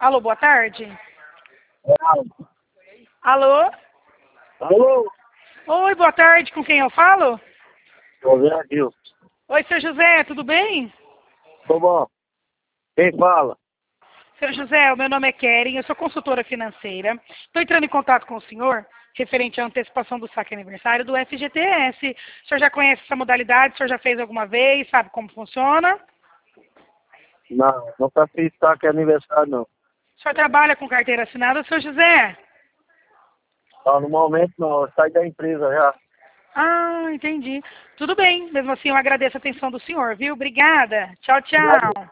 Alô, boa tarde. Alô? Alô? Oi, boa tarde. Com quem eu falo? José Adilson. Oi, seu José, tudo bem? Tô bom. Quem fala? Seu José, o meu nome é Keren, eu sou consultora financeira. Estou entrando em contato com o senhor referente à antecipação do saque aniversário do FGTS. O senhor já conhece essa modalidade? O senhor já fez alguma vez? Sabe como funciona? Não, nunca fiz saque aniversário, não. O senhor trabalha com carteira assinada, seu José? Não, no momento não, eu saí da empresa já. Ah, entendi. Tudo bem. Mesmo assim, eu agradeço a atenção do senhor, viu? Obrigada. Tchau, Obrigado. tchau.